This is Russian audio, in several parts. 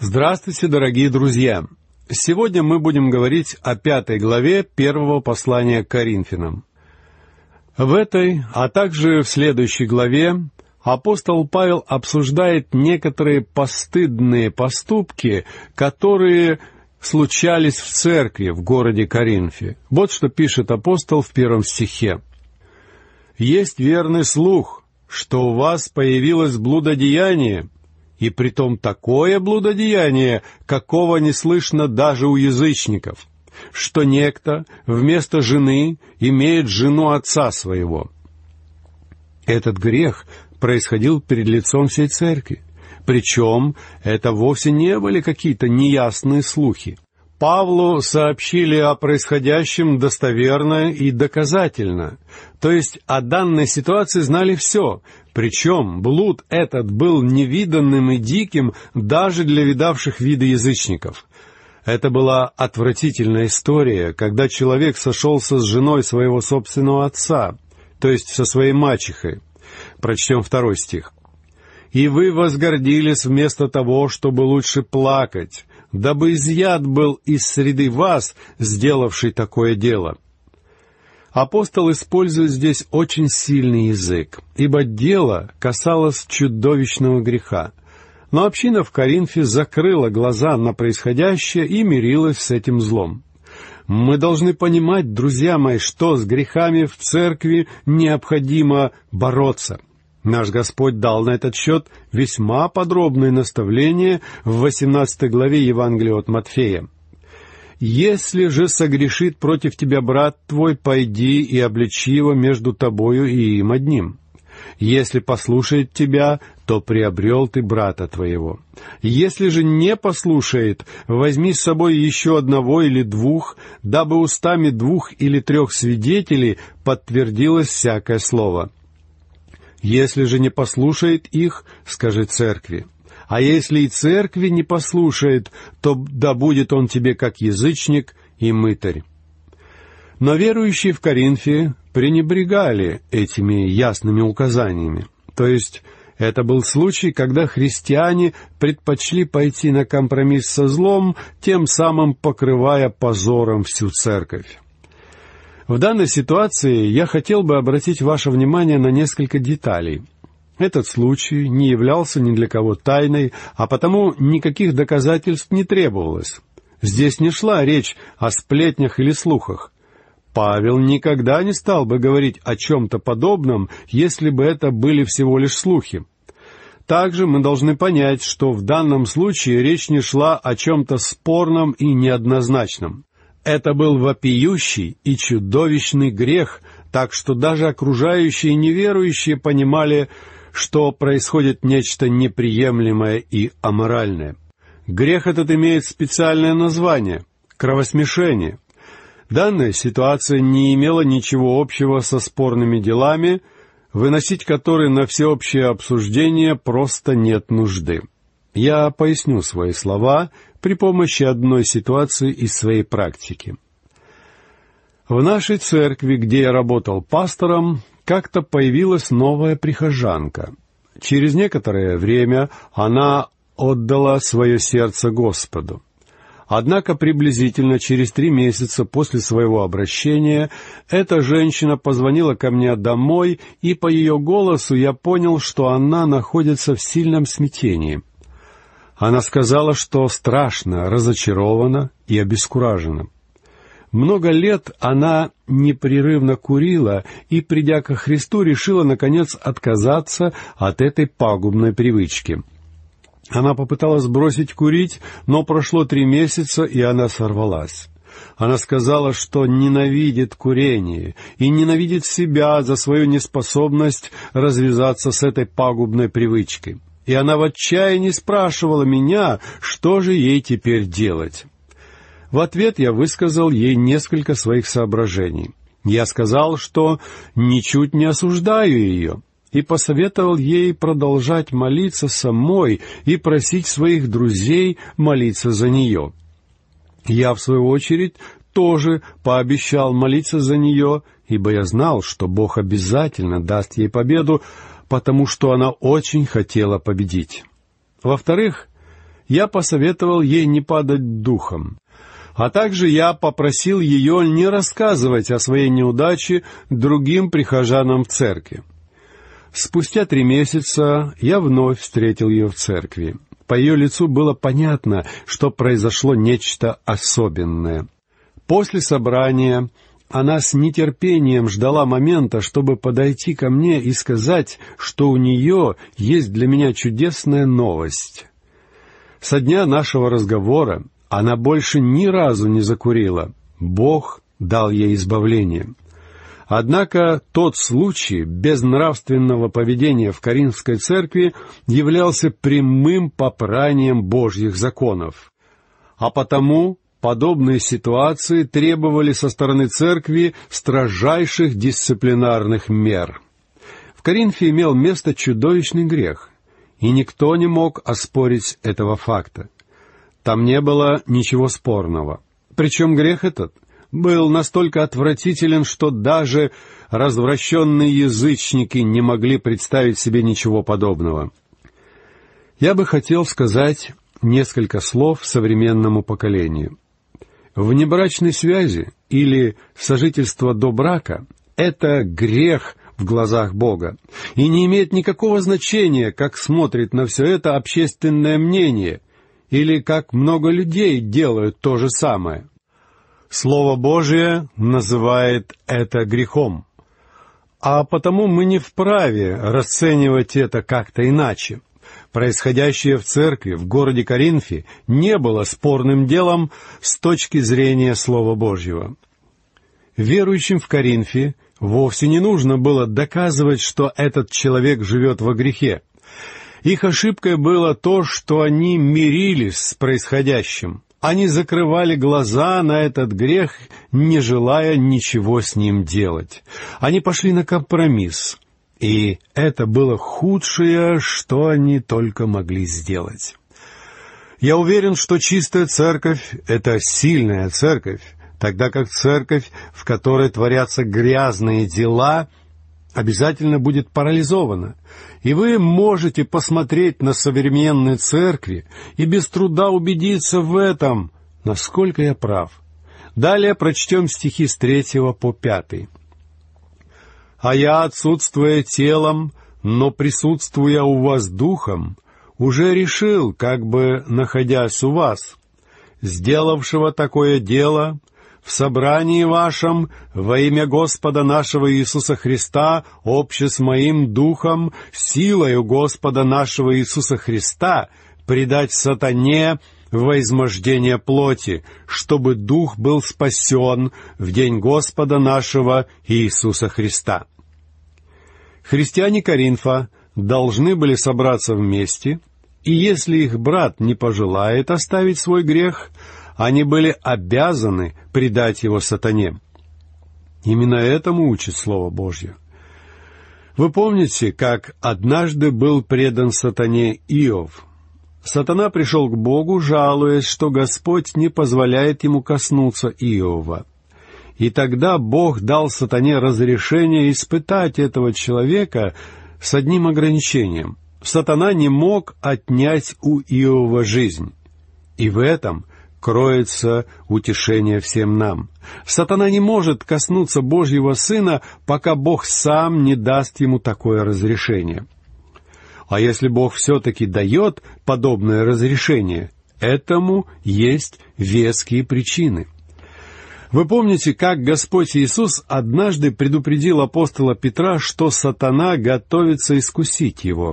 Здравствуйте, дорогие друзья! Сегодня мы будем говорить о 5 главе первого послания к Коринфянам. В этой, а также в следующей главе апостол Павел обсуждает некоторые постыдные поступки, которые случались в церкви в городе Коринфе. Вот что пишет апостол в 1 стихе. «Есть верный слух, что у вас появилось блудодеяние, и притом такое блудодеяние, какого не слышно даже у язычников, что некто вместо жены имеет жену отца своего». Этот грех происходил перед лицом всей церкви. Причем это вовсе не были какие-то неясные слухи. Павлу сообщили о происходящем достоверно и доказательно. То есть о данной ситуации знали все. Причем блуд этот был невиданным и диким даже для видавших виды язычников. Это была отвратительная история, когда человек сошелся с женой своего собственного отца, то есть со своей мачехой. Прочтем 2 стих. «И вы возгордились вместо того, чтобы лучше плакать, дабы изъят был из среды вас, сделавший такое дело». Апостол использует здесь очень сильный язык, ибо дело касалось чудовищного греха. Но община в Коринфе закрыла глаза на происходящее и мирилась с этим злом. Мы должны понимать, друзья мои, что с грехами в церкви необходимо бороться. Наш Господь дал на этот счет весьма подробные наставления в 18 главе Евангелия от Матфея. «Если же согрешит против тебя брат твой, пойди и обличи его между тобою и им одним. Если послушает тебя, то приобрел ты брата твоего. Если же не послушает, возьми с собой еще одного или двух, дабы устами 2 или 3 свидетелей подтвердилось всякое слово. Если же не послушает их, скажи церкви. А если и церкви не послушает, то да будет он тебе как язычник и мытарь». Но верующие в Коринфе пренебрегали этими ясными указаниями. То есть это был случай, когда христиане предпочли пойти на компромисс со злом, тем самым покрывая позором всю церковь. В данной ситуации я хотел бы обратить ваше внимание на несколько деталей. Этот случай не являлся ни для кого тайной, а потому никаких доказательств не требовалось. Здесь не шла речь о сплетнях или слухах. Павел никогда не стал бы говорить о чем-то подобном, если бы это были всего лишь слухи. Также мы должны понять, что в данном случае речь не шла о чем-то спорном и неоднозначном. Это был вопиющий и чудовищный грех, так что даже окружающие неверующие понимали, что происходит нечто неприемлемое и аморальное. Грех этот имеет специальное название — кровосмешение. Данная ситуация не имела ничего общего со спорными делами, выносить которые на всеобщее обсуждение просто нет нужды. Я поясню свои слова при помощи одной ситуации из своей практики. В нашей церкви, где я работал пастором, как-то появилась новая прихожанка. Через некоторое время она отдала свое сердце Господу. Однако приблизительно через 3 месяца после своего обращения эта женщина позвонила ко мне домой, и по ее голосу я понял, что она находится в сильном смятении. Она сказала, что страшно разочарована и обескуражена. Много лет она непрерывно курила и, придя ко Христу, решила, наконец, отказаться от этой пагубной привычки. Она попыталась бросить курить, но прошло 3 месяца, и она сорвалась. Она сказала, что ненавидит курение и ненавидит себя за свою неспособность развязаться с этой пагубной привычкой. И она в отчаянии спрашивала меня, что же ей теперь делать. В ответ я высказал ей несколько своих соображений. Я сказал, что ничуть не осуждаю ее, и посоветовал ей продолжать молиться самой и просить своих друзей молиться за нее. Я, в свою очередь, тоже пообещал молиться за нее, ибо я знал, что Бог обязательно даст ей победу, потому что она очень хотела победить. Во-вторых, я посоветовал ей не падать духом, а также я попросил ее не рассказывать о своей неудаче другим прихожанам в церкви. Спустя 3 месяца я вновь встретил ее в церкви. По ее лицу было понятно, что произошло нечто особенное. После собрания она с нетерпением ждала момента, чтобы подойти ко мне и сказать, что у нее есть для меня чудесная новость. Со дня нашего разговора она больше ни разу не закурила. Бог дал ей избавление. Однако тот случай безнравственного поведения в Коринфской церкви являлся прямым попранием Божьих законов. А потому подобные ситуации требовали со стороны церкви строжайших дисциплинарных мер. В Коринфе имел место чудовищный грех, и никто не мог оспорить этого факта. Там не было ничего спорного. Причем грех этот был настолько отвратителен, что даже развращенные язычники не могли представить себе ничего подобного. Я бы хотел сказать несколько слов современному поколению. Внебрачной связи или сожительство до брака — это грех в глазах Бога, и не имеет никакого значения, как смотрит на все это общественное мнение, или как много людей делают то же самое. Слово Божие называет это грехом, а потому мы не вправе расценивать это как-то иначе. Происходящее в церкви в городе Коринфе не было спорным делом с точки зрения Слова Божьего. Верующим в Коринфе вовсе не нужно было доказывать, что этот человек живет во грехе. Их ошибкой было то, что они мирились с происходящим. Они закрывали глаза на этот грех, не желая ничего с ним делать. Они пошли на компромисс, и это было худшее, что они только могли сделать. Я уверен, что чистая церковь — это сильная церковь, тогда как церковь, в которой творятся грязные дела, обязательно будет парализована. И вы можете посмотреть на современные церкви и без труда убедиться в этом, насколько я прав. Далее прочтем стихи с 3 по 5. «А я, отсутствуя телом, но присутствуя у вас духом, уже решил, как бы находясь у вас, сделавшего такое дело, в собрании вашем во имя Господа нашего Иисуса Христа, обще с моим духом, силою Господа нашего Иисуса Христа, предать сатане во измождение плоти, чтобы дух был спасен в день Господа нашего Иисуса Христа». Христиане Коринфа должны были собраться вместе, и если их брат не пожелает оставить свой грех, они были обязаны предать его сатане. Именно этому учит Слово Божье. Вы помните, как однажды был предан сатане Иов? Сатана пришел к Богу, жалуясь, что Господь не позволяет ему коснуться Иова. И тогда Бог дал сатане разрешение испытать этого человека с одним ограничением. Сатана не мог отнять у Иова жизнь. И в этом кроется утешение всем нам. Сатана не может коснуться Божьего Сына, пока Бог сам не даст ему такое разрешение. А если Бог все-таки дает подобное разрешение, этому есть веские причины. Вы помните, как Господь Иисус однажды предупредил апостола Петра, что сатана готовится искусить его.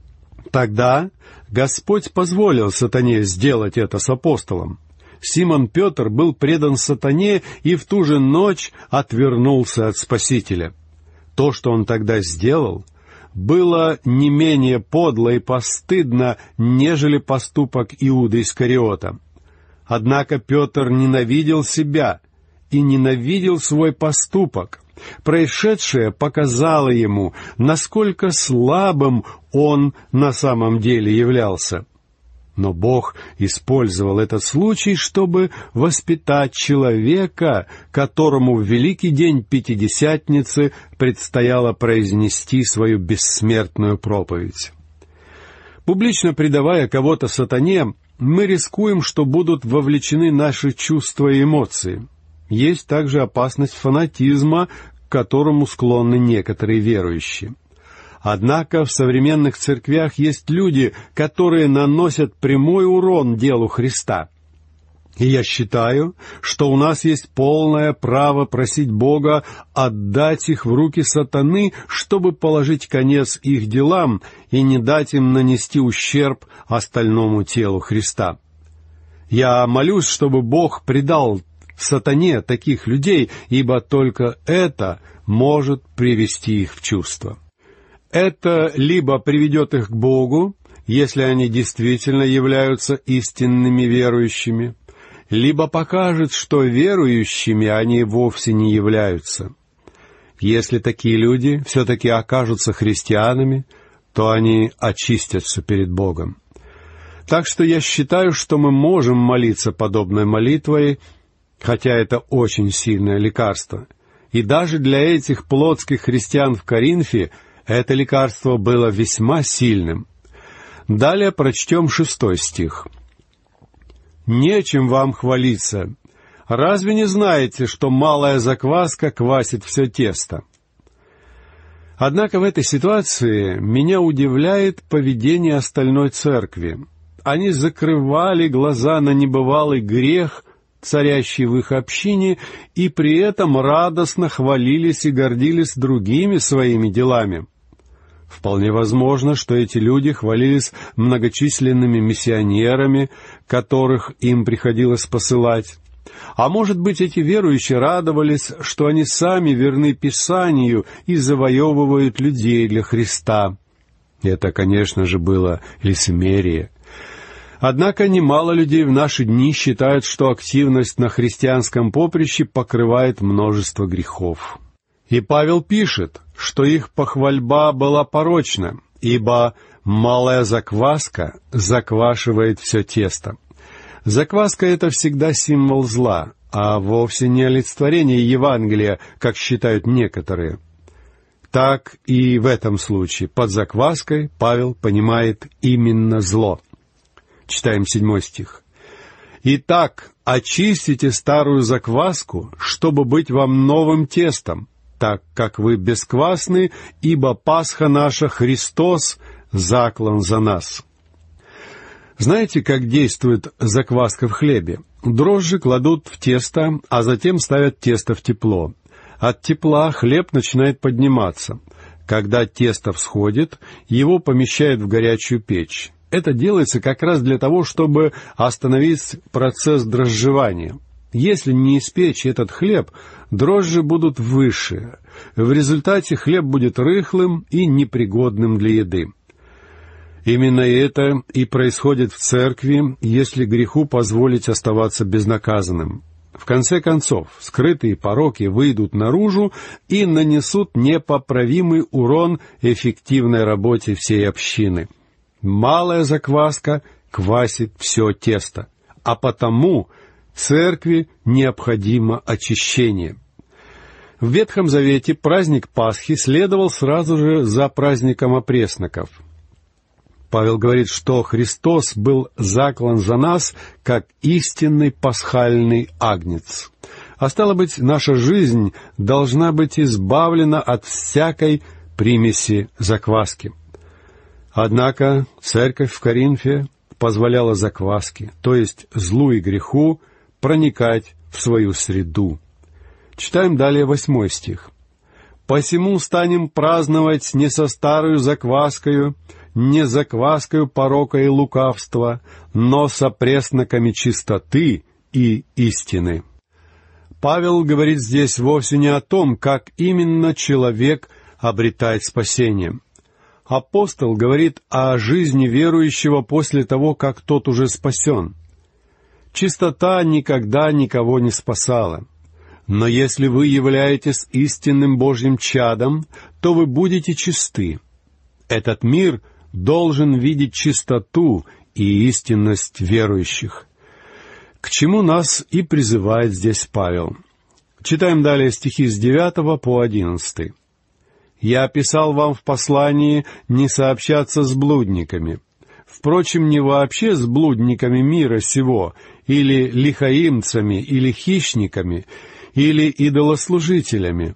Тогда Господь позволил сатане сделать это с апостолом. Симон Петр был предан сатане и в ту же ночь отвернулся от Спасителя. То, что он тогда сделал, было не менее подло и постыдно, нежели поступок Иуды Искариота. Однако Петр ненавидел себя и ненавидел свой поступок. Происшедшее показало ему, насколько слабым он на самом деле являлся. Но Бог использовал этот случай, чтобы воспитать человека, которому в великий день Пятидесятницы предстояло произнести свою бессмертную проповедь. Публично предавая кого-то сатане, мы рискуем, что будут вовлечены наши чувства и эмоции. Есть также опасность фанатизма, к которому склонны некоторые верующие. Однако в современных церквях есть люди, которые наносят прямой урон делу Христа. И я считаю, что у нас есть полное право просить Бога отдать их в руки сатаны, чтобы положить конец их делам и не дать им нанести ущерб остальному телу Христа. Я молюсь, чтобы Бог предал сатане таких людей, ибо только это может привести их в чувство. Это либо приведет их к Богу, если они действительно являются истинными верующими, либо покажет, что верующими они вовсе не являются. Если такие люди все-таки окажутся христианами, то они очистятся перед Богом. Так что я считаю, что мы можем молиться подобной молитвой, хотя это очень сильное лекарство. И даже для этих плотских христиан в Коринфе это лекарство было весьма сильным. Далее прочтем 6 стих. «Нечем вам хвалиться. Разве не знаете, что малая закваска квасит все тесто?» Однако в этой ситуации меня удивляет поведение остальной церкви. Они закрывали глаза на небывалый грех, царящий в их общине, и при этом радостно хвалились и гордились другими своими делами. Вполне возможно, что эти люди хвалились многочисленными миссионерами, которых им приходилось посылать. А может быть, эти верующие радовались, что они сами верны Писанию и завоевывают людей для Христа. Это, конечно же, было лицемерие. Однако немало людей в наши дни считают, что активность на христианском поприще покрывает множество грехов. И Павел пишет, что их похвальба была порочна, ибо малая закваска заквашивает все тесто. Закваска — это всегда символ зла, а вовсе не олицетворение Евангелия, как считают некоторые. Так и в этом случае под закваской Павел понимает именно зло. Читаем 7 стих. «Итак, очистите старую закваску, чтобы быть вам новым тестом, так как вы бесквасны, ибо Пасха наша, Христос, заклан за нас». Знаете, как действует закваска в хлебе? Дрожжи кладут в тесто, а затем ставят тесто в тепло. От тепла хлеб начинает подниматься. Когда тесто всходит, его помещают в горячую печь. Это делается как раз для того, чтобы остановить процесс дрожжевания. Если не испечь этот хлеб, дрожжи будут выше. В результате хлеб будет рыхлым и непригодным для еды. Именно это и происходит в церкви, если греху позволить оставаться безнаказанным. В конце концов, скрытые пороки выйдут наружу и нанесут непоправимый урон эффективной работе всей общины. Малая закваска квасит все тесто, а потому церкви необходимо очищение. В Ветхом Завете праздник Пасхи следовал сразу же за праздником опресноков. Павел говорит, что Христос был заклан за нас, как истинный пасхальный агнец. А стало быть, наша жизнь должна быть избавлена от всякой примеси закваски. Однако церковь в Коринфе позволяла закваске, то есть злу и греху, проникать в свою среду. Читаем далее 8 стих. «Посему станем праздновать не со старою закваскою, не закваскою порока и лукавства, но со пресноками чистоты и истины». Павел говорит здесь вовсе не о том, как именно человек обретает спасение. Апостол говорит о жизни верующего после того, как тот уже спасен. Чистота никогда никого не спасала. Но если вы являетесь истинным Божьим чадом, то вы будете чисты. Этот мир должен видеть чистоту и истинность верующих. К чему нас и призывает здесь Павел. Читаем далее стихи с 9 по 11. «Я писал вам в послании не сообщаться с блудниками. впрочем, не вообще с блудниками мира сего, или лихаимцами, или хищниками, или идолослужителями.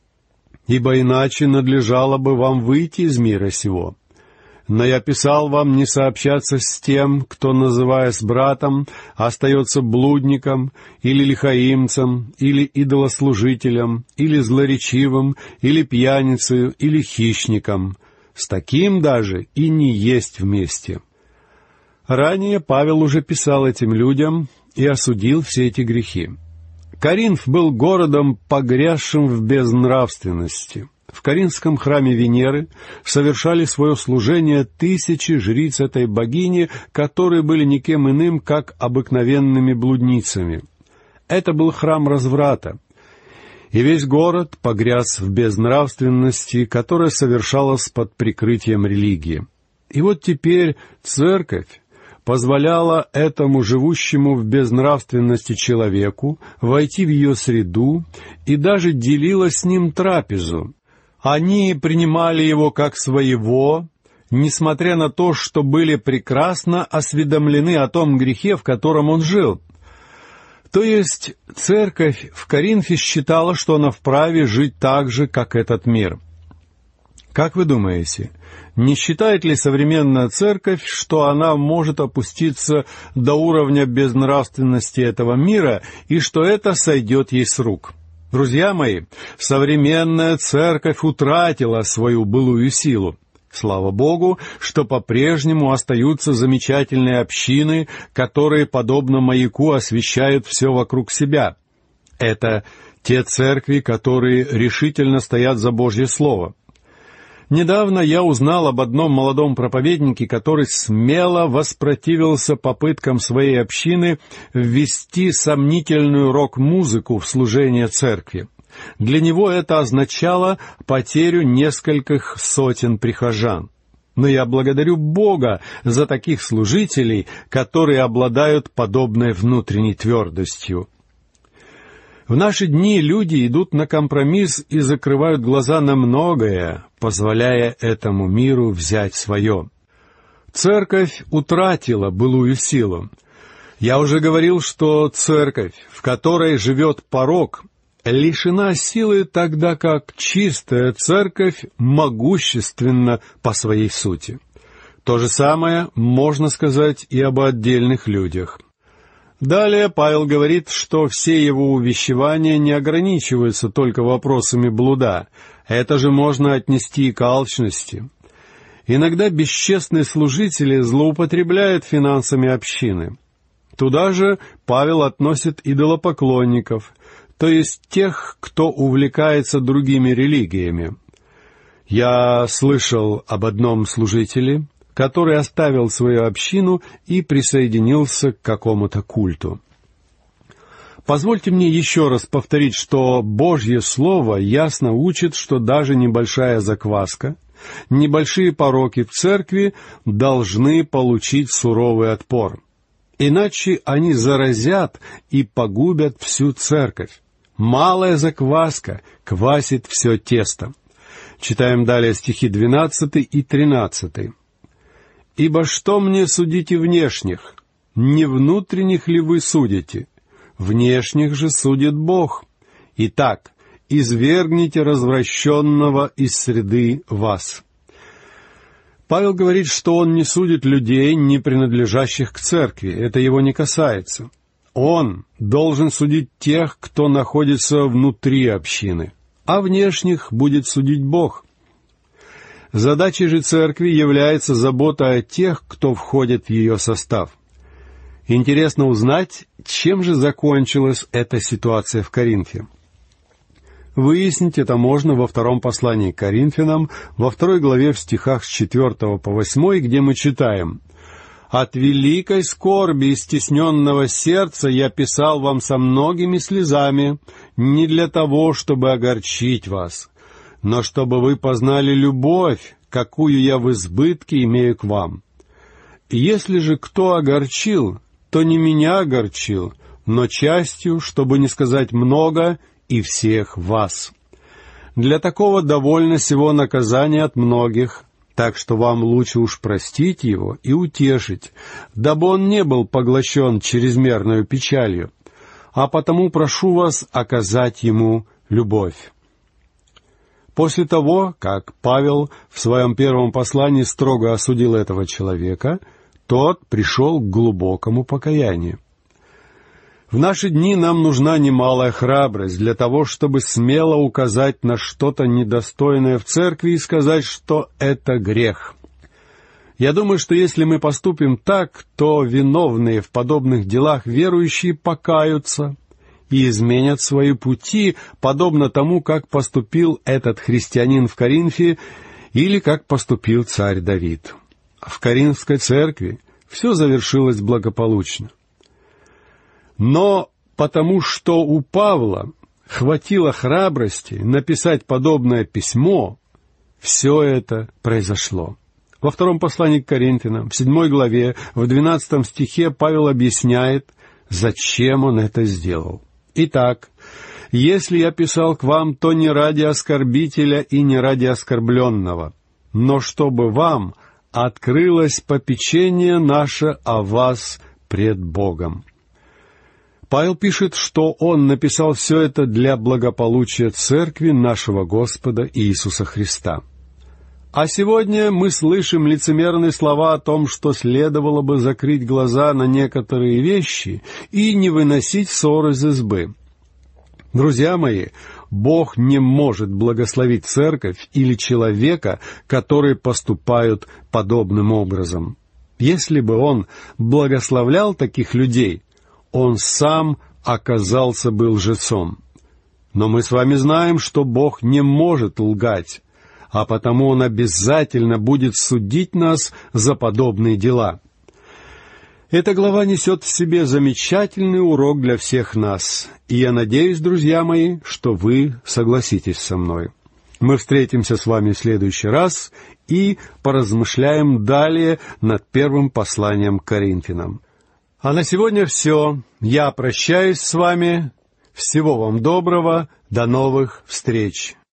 Ибо иначе надлежало бы вам выйти из мира сего. Но я писал вам не сообщаться с тем, кто, называясь братом, остается блудником, или лихаимцем, или идолослужителем, или злоречивым, или пьяницею, или хищником. С таким даже и не есть вместе». Ранее Павел уже писал этим людям и осудил все эти грехи. Коринф был городом, погрязшим в безнравственности. В Коринфском храме Венеры совершали свое служение тысячи жриц этой богини, которые были никем иным, как обыкновенными блудницами. Это был храм разврата. И весь город погряз в безнравственности, которая совершалась под прикрытием религии. И вот теперь церковь позволяла этому живущему в безнравственности человеку войти в ее среду и даже делила с ним трапезу. Они принимали его как своего, несмотря на то, что были прекрасно осведомлены о том грехе, в котором он жил. То есть церковь в Коринфе считала, что она вправе жить так же, как этот мир. Как вы думаете, не считает ли современная церковь, что она может опуститься до уровня безнравственности этого мира и что это сойдет ей с рук? Друзья мои, современная церковь утратила свою былую силу. Слава Богу, что по-прежнему остаются замечательные общины, которые, подобно маяку, освещают все вокруг себя. Это те церкви, которые решительно стоят за Божье Слово. Недавно я узнал об одном молодом проповеднике, который смело воспротивился попыткам своей общины ввести сомнительную рок-музыку в служение церкви. Для него это означало потерю нескольких сотен прихожан. Но я благодарю Бога за таких служителей, которые обладают подобной внутренней твердостью. В наши дни люди идут на компромисс и закрывают глаза на многое, позволяя этому миру взять свое. Церковь утратила былую силу. Я уже говорил, что церковь, в которой живет порок, лишена силы, тогда как чистая церковь могущественна по своей сути. То же самое можно сказать и об отдельных людях. Далее Павел говорит, что все его увещевания не ограничиваются только вопросами блуда. Это же можно отнести и к алчности. Иногда бесчестные служители злоупотребляют финансами общины. Туда же Павел относит идолопоклонников, то есть тех, кто увлекается другими религиями. Я слышал об одном служителе, который оставил свою общину и присоединился к какому-то культу. Позвольте мне еще раз повторить, что Божье Слово ясно учит, что даже небольшая закваска, небольшие пороки в церкви должны получить суровый отпор. Иначе они заразят и погубят всю церковь. Малая закваска квасит все тесто. Читаем далее стихи 12 и 13. «Ибо что мне судите внешних? Не внутренних ли вы судите? Внешних же судит Бог. Итак, извергните развращенного из среды вас». Павел говорит, что он не судит людей, не принадлежащих к церкви. Это его не касается. Он должен судить тех, кто находится внутри общины, а внешних будет судить Бог. Задачей же церкви является забота о тех, кто входит в ее состав. Интересно узнать, чем же закончилась эта ситуация в Коринфе. Выяснить это можно во втором послании к Коринфянам, во 2 главе в стихах с 4 по 8, где мы читаем: «От великой скорби и стесненного сердца я писал вам со многими слезами, не для того, чтобы огорчить вас, но чтобы вы познали любовь, какую я в избытке имею к вам. Если же кто огорчил, то не меня огорчил, но частью, чтобы не сказать много, и всех вас. Для такого довольно сего наказания от многих, Так что вам лучше уж простить его и утешить, дабы он не был поглощен чрезмерной печалью, а потому прошу вас оказать ему любовь». После того, как Павел в своем первом послании строго осудил этого человека, тот пришел к глубокому покаянию. В наши дни нам нужна немалая храбрость для того, чтобы смело указать на что-то недостойное в церкви и сказать, что это грех. Я думаю, что если мы поступим так, то виновные в подобных делах верующие покаются и изменят свои пути, подобно тому, как поступил этот христианин в Коринфе или как поступил царь Давид. В Коринфской церкви все завершилось благополучно. Но потому что у Павла хватило храбрости написать подобное письмо, все это произошло. Во втором послании к Коринфянам, в 7 главе, в 12 стихе Павел объясняет, зачем он это сделал. «Итак, если я писал к вам, то не ради оскорбителя и не ради оскорбленного, но чтобы вам открылось попечение наше о вас пред Богом». Павел пишет, что он написал все это для благополучия церкви нашего Господа Иисуса Христа. А сегодня мы слышим лицемерные слова о том, что следовало бы закрыть глаза на некоторые вещи и не выносить ссор из избы. Друзья мои, Бог не может благословить церковь или человека, которые поступают подобным образом. Если бы Он благословлял таких людей, Он сам оказался бы лжецом. Но мы с вами знаем, что Бог не может лгать, а потому Он обязательно будет судить нас за подобные дела. Эта глава несет в себе замечательный урок для всех нас, и я надеюсь, друзья мои, что вы согласитесь со мной. Мы встретимся с вами в следующий раз и поразмышляем далее над первым посланием к Коринфянам. А на сегодня все. Я прощаюсь с вами. Всего вам доброго. До новых встреч.